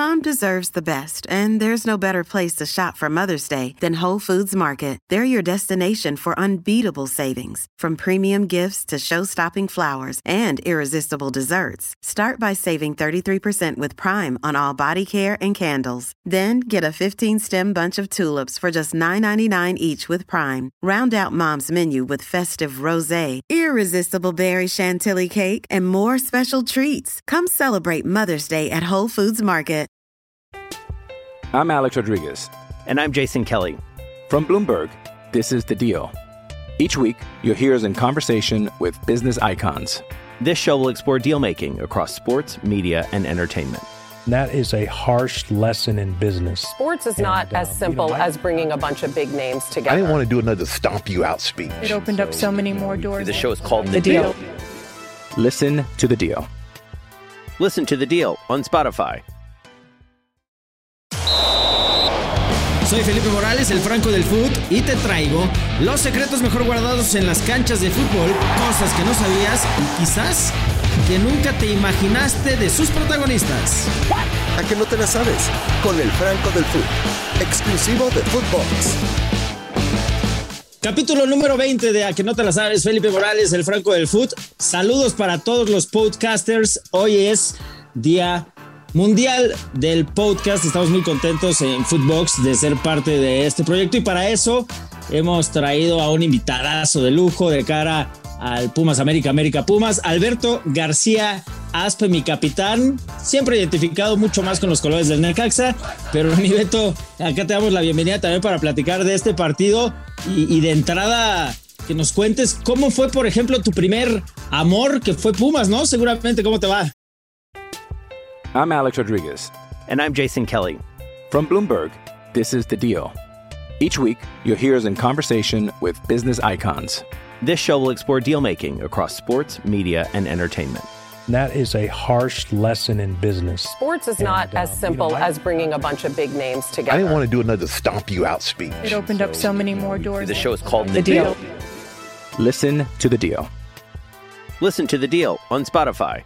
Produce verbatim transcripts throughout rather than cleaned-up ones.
Mom deserves the best, and there's no better place to shop for Mother's Day than Whole Foods Market. They're your destination for unbeatable savings, from premium gifts to show-stopping flowers and irresistible desserts. Start by saving thirty-three percent with Prime on all body care and candles. Then get a fifteen-stem bunch of tulips for just nine ninety-nine each with Prime. Round out Mom's menu with festive rosé, irresistible berry chantilly cake, and more special treats. Come celebrate Mother's Day at Whole Foods Market. I'm Alex Rodriguez. And I'm Jason Kelly. From Bloomberg, this is The Deal. Each week, you'll hear us in conversation with business icons. This show will explore deal-making across sports, media, and entertainment. That is a harsh lesson in business. Sports is not and, uh, as simple you know, I, as bringing a bunch of big names together. I didn't want to do another stomp you out speech. It opened so, up so many more doors. The show is called The, the deal. deal. Listen to The Deal. Listen to The Deal on Spotify. Soy Felipe Morales, el Franco del Foot, y te traigo los secretos mejor guardados en las canchas de fútbol, cosas que no sabías y quizás que nunca te imaginaste de sus protagonistas. ¿A que no te la sabes? Con el Franco del Foot, exclusivo de Footbox. Capítulo número veinte de A que no te la sabes, Felipe Morales, el Franco del Foot. Saludos para todos los podcasters. Hoy es día mundial del podcast. Estamos muy contentos en Footbox de ser parte de este proyecto y para eso hemos traído a un invitadazo de lujo de cara al Pumas América, América Pumas, Alberto García Aspe, mi capitán, siempre identificado mucho más con los colores del Necaxa, pero mi Beto, acá te damos la bienvenida también para platicar de este partido y, y de entrada que nos cuentes cómo fue, por ejemplo, tu primer amor, que fue Pumas, ¿no? Seguramente, ¿cómo te va? I'm Alex Rodriguez. And I'm Jason Kelly. From Bloomberg, this is The Deal. Each week, you'll hear us in conversation with business icons. This show will explore deal-making across sports, media, and entertainment. That is a harsh lesson in business. Sports is not and, uh, as simple you know, I, as bringing a bunch of big names together. I didn't want to do another stomp you out speech. It opened up so many more doors. The show is called The, the deal. deal. Listen to The Deal. Listen to The Deal on Spotify.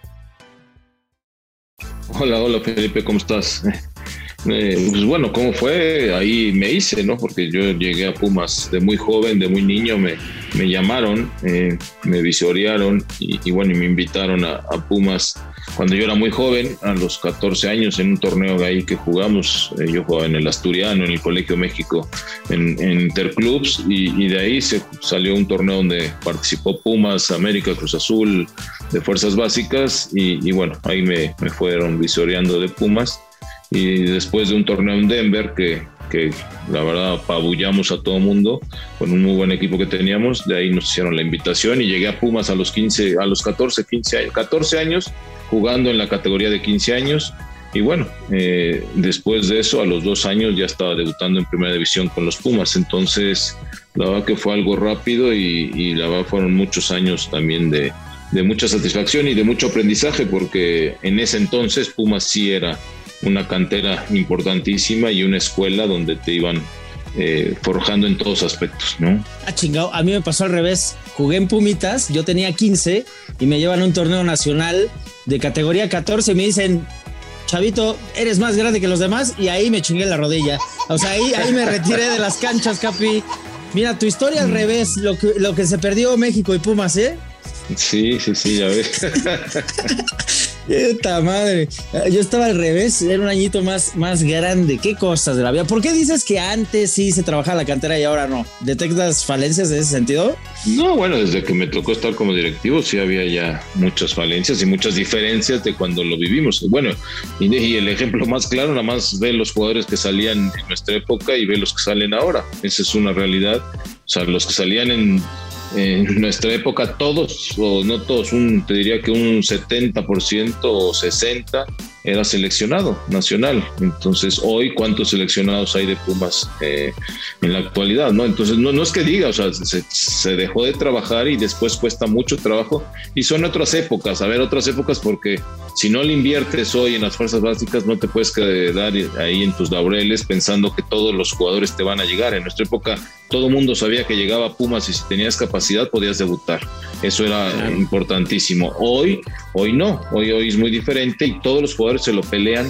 Hola, hola Felipe, ¿cómo estás? Eh, pues bueno, ¿cómo fue? Ahí me hice, ¿no? Porque yo llegué a Pumas de muy joven, de muy niño, me, me llamaron, eh, me visorearon y, y bueno, y me invitaron a, a Pumas cuando yo era muy joven, a los catorce años, en un torneo ahí que jugamos. Eh, yo jugaba en el Asturiano, en el Colegio México, en, en Interclubs, y, y de ahí se salió un torneo donde participó Pumas, América, Cruz Azul, de Fuerzas Básicas, y, y bueno, ahí me, me fueron visoreando de Pumas. Y después de un torneo en Denver que, que la verdad apabullamos a todo mundo con un muy buen equipo que teníamos, de ahí nos hicieron la invitación y llegué a Pumas a los quince, a los catorce, quince años, catorce años jugando en la categoría de quince años y bueno, eh, después de eso a los dos años ya estaba debutando en primera división con los Pumas, entonces la verdad que fue algo rápido y, y la verdad fueron muchos años también de, de mucha satisfacción y de mucho aprendizaje porque en ese entonces Pumas sí era una cantera importantísima y una escuela donde te iban eh, forjando en todos aspectos, ¿no? Ah, chingado, a mí me pasó al revés. Jugué en Pumitas, yo tenía quince y me llevan a un torneo nacional de categoría catorce y me dicen, chavito, eres más grande que los demás, y ahí me chingué la rodilla. O sea, ahí, ahí me retiré de las canchas, Capi. Mira, tu historia al revés, lo que, lo que se perdió México y Pumas, ¿eh? Sí, sí, sí, ya ves. ¡Puta madre! Yo estaba al revés, era un añito más, más grande. ¿Qué cosas de la vida? ¿Por qué dices que antes sí se trabajaba la cantera y ahora no? ¿Detectas falencias en ese sentido? No, bueno, desde que me tocó estar como directivo sí había ya muchas falencias y muchas diferencias de cuando lo vivimos. Bueno, y, y el ejemplo más claro, nada más ve los jugadores que salían en nuestra época y ve los que salen ahora. Esa es una realidad. O sea, los que salían en... en nuestra época todos, o no todos, un, te diría que un setenta por ciento o sesenta por ciento era seleccionado nacional. Entonces hoy cuántos seleccionados hay de Pumas eh, en la actualidad, ¿no? Entonces no, no es que diga, o sea, se, se dejó de trabajar y después cuesta mucho trabajo y son otras épocas, a ver, otras épocas porque si no le inviertes hoy en las fuerzas básicas no te puedes quedar ahí en tus laureles pensando que todos los jugadores te van a llegar. En nuestra época todo mundo sabía que llegaba a Pumas y si tenías capacidad podías debutar. Eso era importantísimo. Hoy, hoy no, hoy, hoy es muy diferente y todos los jugadores se lo pelean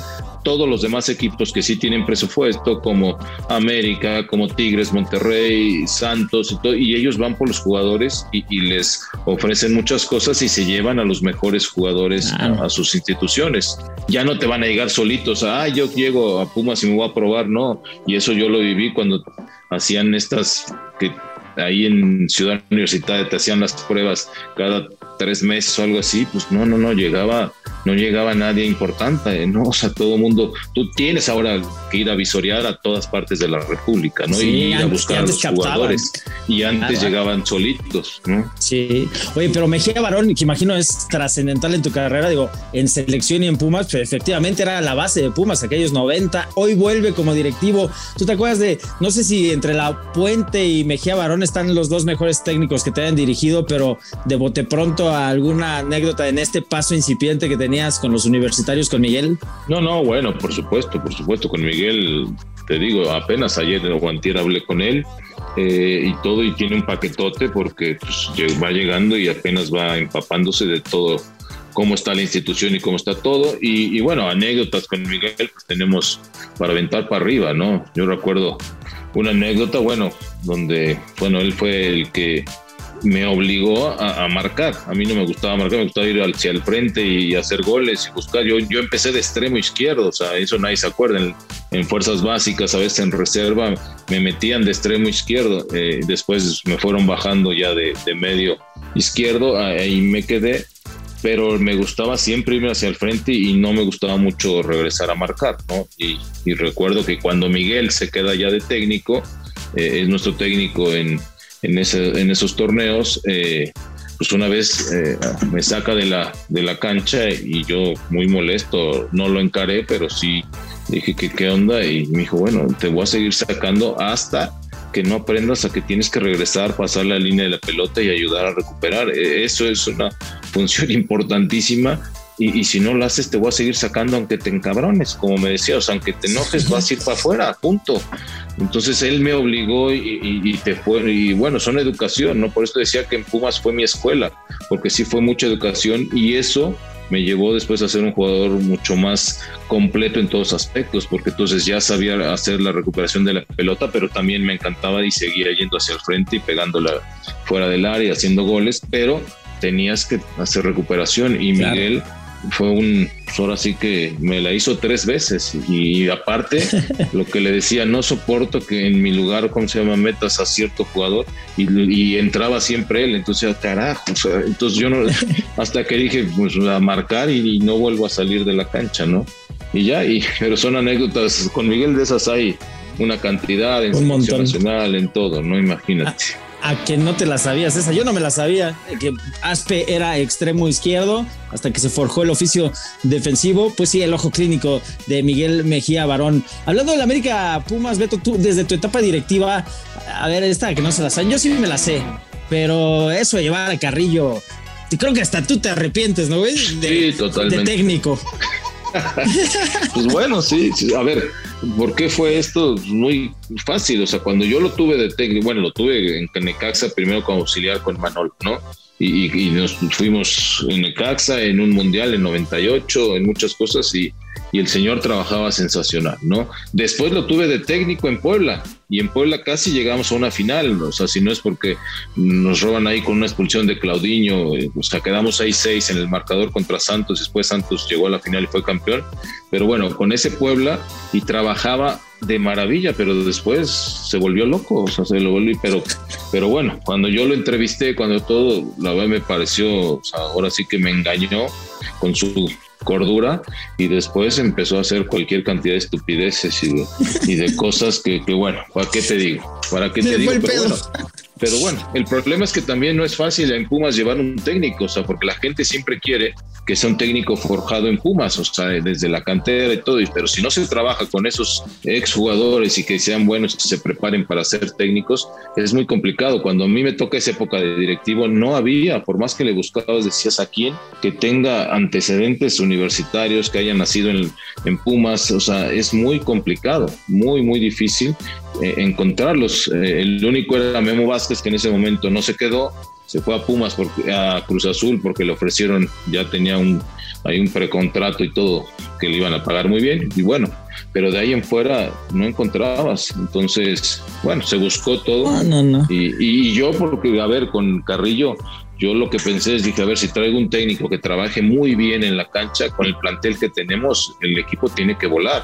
todos los demás equipos que sí tienen presupuesto, como América, como Tigres, Monterrey, Santos y todo, y ellos van por los jugadores y, y les ofrecen muchas cosas y se llevan a los mejores jugadores ah. a, a sus instituciones. Ya no te van a llegar solitos, ah, yo llego a Pumas y me voy a probar, no, y eso yo lo viví cuando hacían estas que ahí en Ciudad Universitaria te hacían las pruebas cada tres meses o algo así, pues no, no, no llegaba, no llegaba nadie importante, ¿no? O sea, todo el mundo, tú tienes ahora que ir a visorear a todas partes de la República, ¿no? Sí, y ir antes, a buscar a los captaban. jugadores. Y antes ah, llegaban solitos, ¿no? Sí. Oye, pero Mejía Barón, que imagino es trascendental en tu carrera, digo, en selección y en Pumas, pero efectivamente era la base de Pumas, aquellos noventa, hoy vuelve como directivo. ¿Tú te acuerdas de, no sé si entre La Puente y Mejía Barón están los dos mejores técnicos que te hayan dirigido, pero de bote pronto alguna anécdota en este paso incipiente que tenías con los universitarios con Miguel? No, no, bueno, por supuesto, por supuesto, con Miguel, te digo, apenas ayer o antier hablé con él eh, y todo, y tiene un paquetote porque pues, va llegando y apenas va empapándose de todo, cómo está la institución y cómo está todo, y, y bueno, anécdotas con Miguel pues, tenemos para aventar para arriba, ¿no? Yo recuerdo una anécdota, bueno, donde, bueno, él fue el que me obligó a, a marcar. A mí no me gustaba marcar, me gustaba ir hacia el frente y hacer goles y buscar. Yo, yo empecé de extremo izquierdo, o sea, eso nadie se acuerda. En, en fuerzas básicas, a veces en reserva, me metían de extremo izquierdo. Eh, después me fueron bajando ya de, de medio izquierdo, ahí me quedé. Pero me gustaba siempre irme hacia el frente y no me gustaba mucho regresar a marcar, ¿no? Y, y recuerdo que cuando Miguel se queda ya de técnico, eh, es nuestro técnico en En, ese, en esos torneos, eh, pues una vez eh, me saca de la, de la cancha y yo muy molesto, no lo encaré, pero sí dije que qué onda, y me dijo, bueno, te voy a seguir sacando hasta que no aprendas a que tienes que regresar, pasar la línea de la pelota y ayudar a recuperar. Eso es una función importantísima. Y, y si no lo haces, te voy a seguir sacando aunque te encabrones, como me decía, o sea, aunque te enojes, vas a ir para afuera, punto. Entonces él me obligó y, y, y te fue, y bueno, son educación, ¿no? Por eso decía que en Pumas fue mi escuela, porque sí fue mucha educación, y eso me llevó después a ser un jugador mucho más completo en todos aspectos, porque entonces ya sabía hacer la recuperación de la pelota, pero también me encantaba y seguía yendo hacia el frente y pegándola fuera del área, haciendo goles, pero tenías que hacer recuperación, y claro. Miguel fue un, ahora sí que me la hizo tres veces, y aparte lo que le decía, no soporto que en mi lugar, ¿cómo se llama?, metas a cierto jugador, y, y entraba siempre él, entonces carajo, o sea, entonces yo no, hasta que dije pues a marcar y, y no vuelvo a salir de la cancha, ¿no? Y ya, y, pero son anécdotas, con Miguel de esas hay una cantidad en selección nacional, en todo, ¿no? Imagínate. Ah. A que no te la sabías esa, yo no me la sabía, que Aspe era extremo izquierdo hasta que se forjó el oficio defensivo. Pues sí, el ojo clínico de Miguel Mejía Barón. Hablando del América Pumas, Beto, tú desde tu etapa directiva, a ver, esta que no se la saben, yo sí me la sé, pero eso de llevar a Carrillo, creo que hasta tú te arrepientes, ¿no, güey? De, sí, totalmente. De técnico. Pues bueno, sí, sí, a ver, ¿por qué fue esto? Muy fácil, o sea, cuando yo lo tuve de técnico, bueno, lo tuve en Necaxa primero como auxiliar con Manol, ¿no? Y, y, y nos fuimos en Necaxa, en un mundial en noventa y ocho, en muchas cosas, y, y el señor trabajaba sensacional, ¿no? Después lo tuve de técnico en Puebla, y en Puebla casi llegamos a una final, o sea, si no es porque nos roban ahí con una expulsión de Claudinho, o sea, quedamos ahí seis en el marcador contra Santos, después Santos llegó a la final y fue campeón, pero bueno, con ese Puebla, y trabajaba de maravilla, pero después se volvió loco, o sea, se lo volvió, pero, pero bueno, cuando yo lo entrevisté, cuando todo, la verdad me pareció, o sea, ahora sí que me engañó con su cordura, y después empezó a hacer cualquier cantidad de estupideces y de, y de cosas que, que bueno, ¿para qué te digo? ¿Para qué te digo? Pero bueno, pero bueno, el problema es que también no es fácil en Pumas llevar un técnico, o sea, porque la gente siempre quiere que sea un técnico forjado en Pumas, o sea, desde la cantera y todo, pero si no se trabaja con esos exjugadores y que sean buenos y se preparen para ser técnicos, es muy complicado. Cuando a mí me toca esa época de directivo, no había, por más que le buscabas, decías a quién, que tenga antecedentes universitarios, que haya nacido en, en Pumas, o sea, es muy complicado, muy, muy difícil eh, encontrarlos. Eh, el único era Memo Vázquez, que en ese momento no se quedó, se fue a Pumas, porque, a Cruz Azul, porque le ofrecieron, ya tenía un, hay un precontrato y todo, que le iban a pagar muy bien, y bueno, pero de ahí en fuera no encontrabas. Entonces, bueno, se buscó todo. No, no, no. Y, y yo, porque, a ver, con Carrillo, yo lo que pensé es, dije, a ver, si traigo un técnico que trabaje muy bien en la cancha, con el plantel que tenemos, el equipo tiene que volar.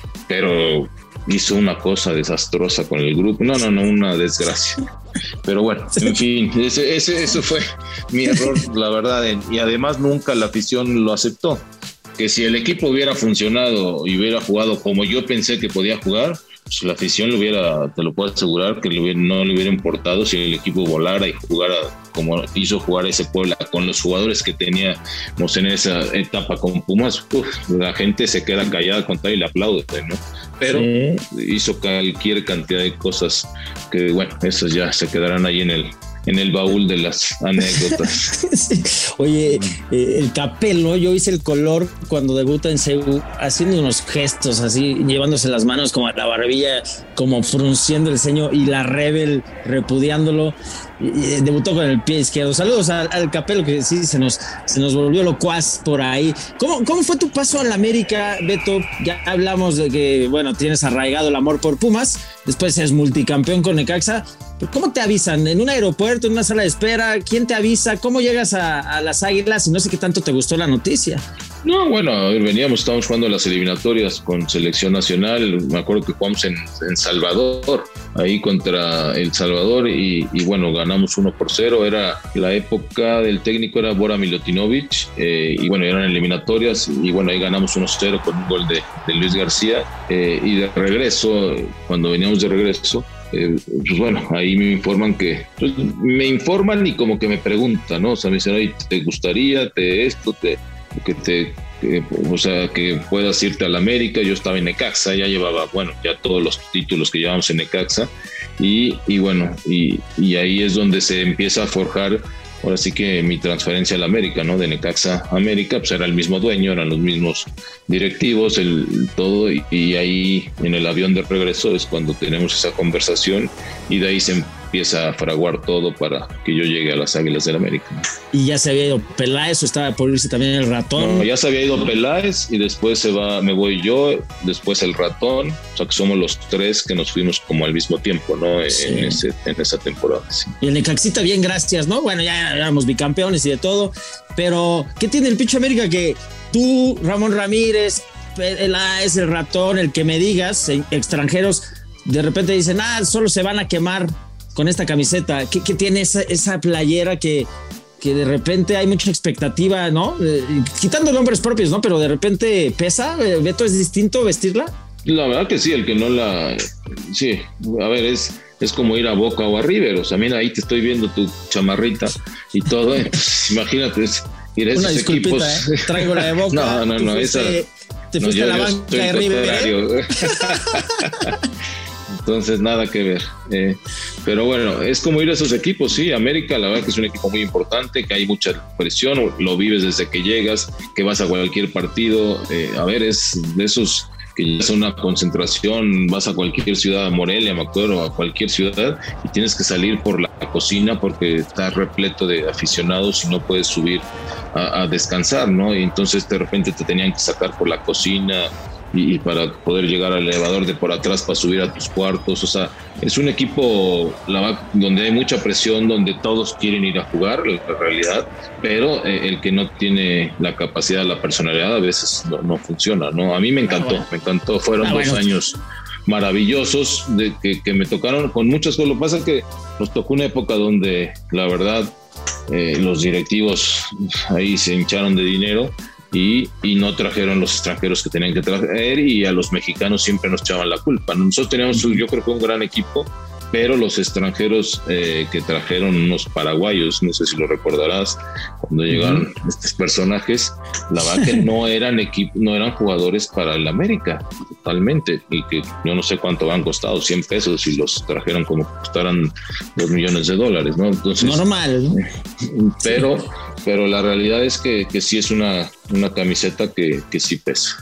Pero hizo una cosa desastrosa con el grupo. No, no, no, una desgracia. Pero bueno, en fin, ese, ese, eso fue mi error, la verdad. Y además nunca la afición lo aceptó. Que si el equipo hubiera funcionado y hubiera jugado como yo pensé que podía jugar, pues la afición lo hubiera, te lo puedo asegurar, que le hubiera, no le hubiera importado si el equipo volara y jugara como hizo jugar ese Puebla, con los jugadores que teníamos en esa etapa con Pumas. Uf, la gente se queda callada con tal y le aplaude, ¿no? Pero sí, hizo cualquier cantidad de cosas que, bueno, esas ya se quedarán ahí en el en el baúl de las anécdotas. Sí. Oye, eh, el Capello, yo hice el color cuando debuta en C U, haciendo unos gestos así, llevándose las manos como a la barbilla, como frunciendo el ceño, y la Rebel repudiándolo. Y, y debutó con el pie izquierdo. Saludos al, al Capello, que sí se nos, se nos volvió locuaz por ahí. ¿Cómo, ¿Cómo fue tu paso a la América, Beto? Ya hablamos de que, bueno, tienes arraigado el amor por Pumas, después eres multicampeón con Necaxa. ¿Cómo te avisan? ¿En un aeropuerto, en una sala de espera? ¿Quién te avisa? ¿Cómo llegas a, a las Águilas? Y no sé qué tanto te gustó la noticia. No, bueno, a ver, veníamos, estábamos jugando las eliminatorias con selección nacional. Me acuerdo que jugamos en, en Salvador, ahí contra El Salvador, y, y bueno, ganamos uno por cero. Era la época del técnico, era Bora Milutinovic, eh, y bueno, eran eliminatorias, y bueno, ahí ganamos uno cero con un gol de, de Luis García. Eh, y de regreso, cuando veníamos de regreso, Eh, pues bueno, ahí me informan que, pues me informan y como que me preguntan, ¿no? O sea, me dicen, oye, ¿te gustaría te esto, te, que te, que, o sea, que puedas irte a la América? Yo estaba en Necaxa, ya llevaba, bueno, ya todos los títulos que llevamos en Necaxa, y, y bueno, y, y ahí es donde se empieza a forjar, ahora sí que mi transferencia a la América, ¿no? De Necaxa a América, pues era el mismo dueño, eran los mismos directivos, el todo, y, y ahí en el avión de regreso es cuando tenemos esa conversación, y de ahí se empieza a fraguar todo para que yo llegue a las Águilas del América. Y ya se había ido Peláez, o estaba por irse también el Ratón. No, ya se había ido Peláez, y después se va, me voy yo, después el Ratón, o sea que somos los tres que nos fuimos como al mismo tiempo, ¿no? Sí. En, ese, en esa temporada. Sí. Y el Necaxita, bien, gracias, ¿no? Bueno, ya éramos bicampeones y de todo, pero ¿qué tiene el Picho América que tú, Ramón Ramírez, Peláez, el Ratón, el que me digas, extranjeros, de repente dicen, ah, solo se van a quemar con esta camiseta? ¿Qué, qué tiene esa, esa playera que, que de repente hay mucha expectativa, ¿no? Eh, quitando nombres propios, ¿no? Pero de repente pesa. ¿Beto, es distinto vestirla? La verdad que sí, el que no la... Sí, a ver, es, es como ir a Boca o a River. O sea, mira, ahí te estoy viendo tu chamarrita y todo. Pues, imagínate, es ir a esos Una disculpita, equipos. ¿eh? Traigo la de Boca. No, no, no, esa... Te fuiste no, yo, a la banca de River, ¿eh? Entonces, nada que ver. Eh, pero bueno, es como ir a esos equipos, sí. América, la verdad que es un equipo muy importante, que hay mucha presión, lo vives desde que llegas, que vas a cualquier partido. Eh, a ver, es de esos que ya es una concentración, vas a cualquier ciudad, a Morelia, me acuerdo, a cualquier ciudad, y tienes que salir por la cocina porque está repleto de aficionados y no puedes subir a, a descansar, ¿no? Y entonces de repente te tenían que sacar por la cocina, y, y para poder llegar al elevador de por atrás para subir a tus cuartos. O sea, es un equipo la, donde hay mucha presión, donde todos quieren ir a jugar, en realidad, pero eh, el que no tiene la capacidad, la personalidad, a veces no, no funciona, ¿no? A mí me encantó, ah, bueno. me encantó, fueron ah, dos bueno. años maravillosos de que, que me tocaron con muchas cosas. Lo que pasa es que nos tocó una época donde la verdad eh, los directivos ahí se hincharon de dinero y, y no trajeron los extranjeros que tenían que traer, y a los mexicanos siempre nos echaban la culpa. Nosotros teníamos, yo creo que un gran equipo, pero los extranjeros eh, que trajeron, unos paraguayos, no sé si lo recordarás, cuando llegaron uh-huh. estos personajes, la verdad que no eran equipo, no eran jugadores para el América, totalmente, y que yo no sé cuánto han costado, cien pesos, y los trajeron como costaran dos millones de dólares, ¿no? Entonces, normal, ¿no? Pero, sí. pero la realidad es que, que sí es una, una camiseta que, que sí pesa.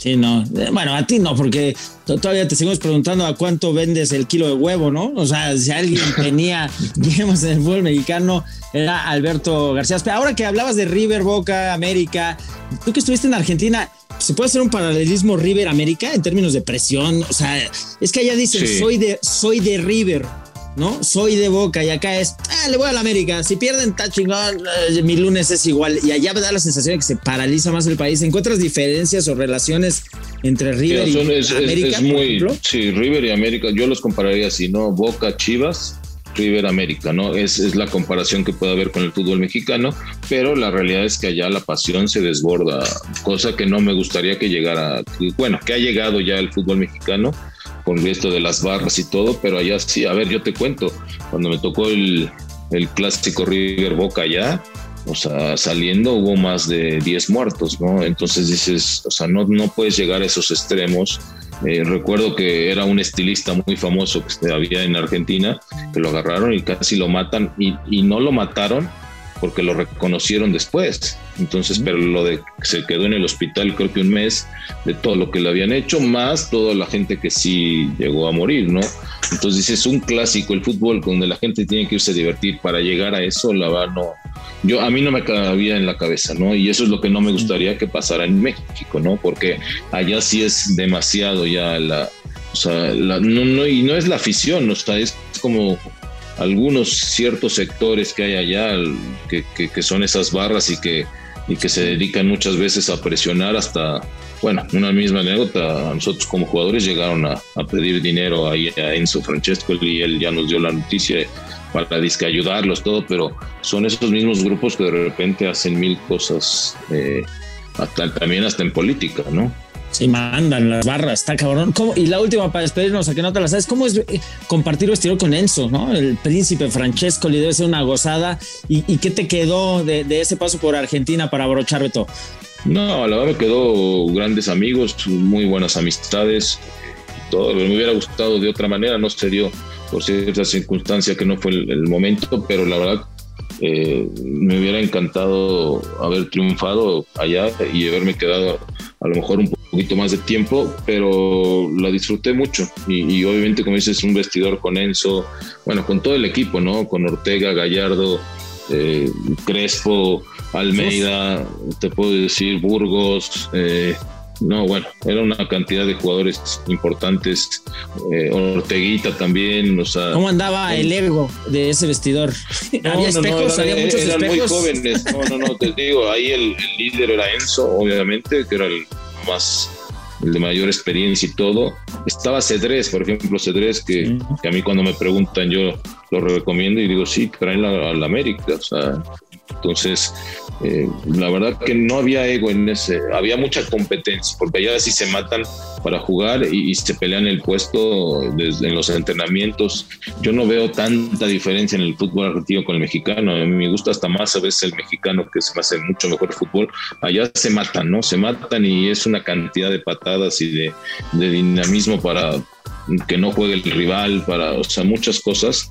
Sí, no. Bueno, a ti no, porque todavía te seguimos preguntando a cuánto vendes el kilo de huevo, ¿no? O sea, si alguien tenía, digamos, en el fútbol mexicano, era Alberto García. Pero ahora que hablabas de River, Boca, América, tú que estuviste en Argentina, ¿se puede hacer un paralelismo River-América en términos de presión? O sea, es que allá dicen, sí. soy de, soy de River, ¿no? Soy de Boca, y acá es, ah, le voy a la América, si pierden está chingón, eh, mi lunes es igual, y allá me da la sensación de que se paraliza más el país. ¿Encuentras diferencias o relaciones entre River sí, son, y es, América? Es, es muy, sí, River y América, yo los compararía así, ¿no? Boca, Chivas, River, América, ¿no? Es, es la comparación que puede haber con el fútbol mexicano, pero la realidad es que allá la pasión se desborda, cosa que no me gustaría que llegara, bueno, que ha llegado ya el fútbol mexicano, con esto de las barras y todo, pero allá sí, a ver, yo te cuento, cuando me tocó el, el clásico River Boca allá, o sea, saliendo hubo más de diez muertos, ¿no? Entonces dices, o sea, no, no puedes llegar a esos extremos. Eh, recuerdo que era un estilista muy famoso que había en Argentina, que lo agarraron y casi lo matan, y, y no lo mataron porque lo reconocieron después. Entonces, pero lo de se quedó en el hospital creo que un mes de todo lo que le habían hecho, más toda la gente que sí llegó a morir, ¿no? Entonces es un clásico el fútbol donde la gente tiene que irse a divertir. Para llegar a eso, la verdad no, yo a mí no me cabía en la cabeza, ¿no? Y eso es lo que no me gustaría que pasara en México, ¿no? Porque allá sí es demasiado ya la, o sea, la, no, no, y no es la afición, o sea, es como algunos ciertos sectores que hay allá que, que, que son esas barras y que, y que se dedican muchas veces a presionar hasta, bueno, una misma anécdota, a nosotros como jugadores llegaron a, a pedir dinero ahí a Enzo Francesco y él ya nos dio la noticia para disque ayudarlos, todo, pero son esos mismos grupos que de repente hacen mil cosas, eh, hasta, también hasta en política, ¿no? Sí, mandan las barras, está cabrón. ¿Cómo? Y la última para despedirnos, a que no te la sabes, ¿cómo es compartir vestidor con Enzo, ¿no? El príncipe Francesco, le debe ser una gozada. ¿Y, y qué te quedó de, de ese paso por Argentina para abrochar, Beto? No, la verdad me quedó grandes amigos, muy buenas amistades, todo. Me hubiera gustado de otra manera, no se dio por cierta circunstancia que no fue el, el momento, pero la verdad eh, me hubiera encantado haber triunfado allá y haberme quedado a lo mejor un poquito más de tiempo, pero la disfruté mucho y, y obviamente, como dices, un vestidor con Enzo, bueno, con todo el equipo, ¿no? Con Ortega, Gallardo, eh, Crespo, Almeida, te puedo decir Burgos, eh, no, bueno, era una cantidad de jugadores importantes, eh, Orteguita también, o sea... ¿Cómo andaba el ego de ese vestidor? No, ¿Había no, espejos? No, ¿Había eran, muchos eran espejos? muy jóvenes, no, no, no, te digo, ahí el, el líder era Enzo, obviamente, que era el más, el de mayor experiencia y todo. Estaba Cedrés, por ejemplo, Cedrés, que, sí. que a mí cuando me preguntan yo lo recomiendo y digo, sí, traen a la América, o sea... Entonces, eh, la verdad que no había ego en ese, había mucha competencia, porque allá sí se matan para jugar y, y se pelean el puesto desde en los entrenamientos. Yo no veo tanta diferencia en el fútbol argentino con el mexicano. A mí me gusta hasta más a veces el mexicano, que se me hace mucho mejor fútbol. Allá se matan, ¿no? Se matan y es una cantidad de patadas y de, de dinamismo para que no juegue el rival, para, o sea, muchas cosas,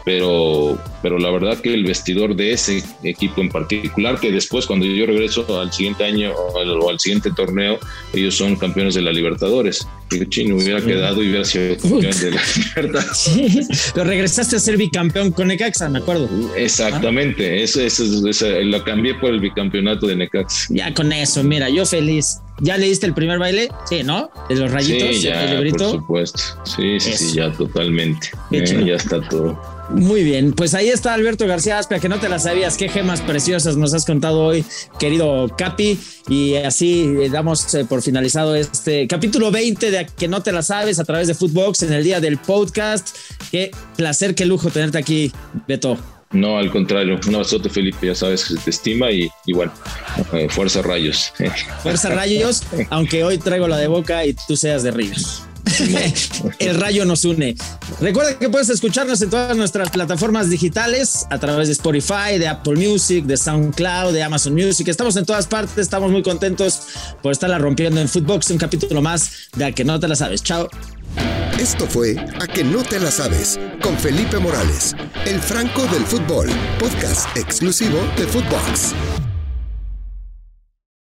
pero, pero la verdad que el vestidor de ese equipo en particular, que después cuando yo regreso al siguiente año o al, o al siguiente torneo, ellos son campeones de la Libertadores. Digo, chino, hubiera sí. quedado y hubiera sido campeón de la Libertadores. Sí, pero regresaste a ser bicampeón con Necaxa, me acuerdo. Exactamente, ¿Ah? eso, eso, eso, lo cambié por el bicampeonato de Necaxa. Ya con eso, mira, yo feliz. ¿Ya leíste el primer baile? Sí, ¿no? De los rayitos, sí, ya, el librito. Por supuesto. Sí, sí, Eso. sí, ya totalmente. Eh, ya está todo. Muy bien, pues ahí está Alberto García Aspia, que no te la sabías. Qué gemas preciosas nos has contado hoy, querido Capi. Y así damos por finalizado este capítulo veinte de Que no te la sabes a través de Footbox en el día del podcast. Qué placer, qué lujo tenerte aquí, Beto. No, al contrario, un abrazote, Felipe, ya sabes que se te estima y, y bueno, eh, fuerza Rayos. Fuerza Rayos, aunque hoy traigo la de Boca y tú seas de Ríos. El rayo nos une. Recuerda que puedes escucharnos en todas nuestras plataformas digitales a través de Spotify, de Apple Music, de SoundCloud, de Amazon Music. Estamos en todas partes, estamos muy contentos por estarla rompiendo en Footbox, un capítulo más de A Que No Te La Sabes. Chao. Esto fue A Que No Te La Sabes con Felipe Morales, el Franco del Fútbol, podcast exclusivo de Footbox.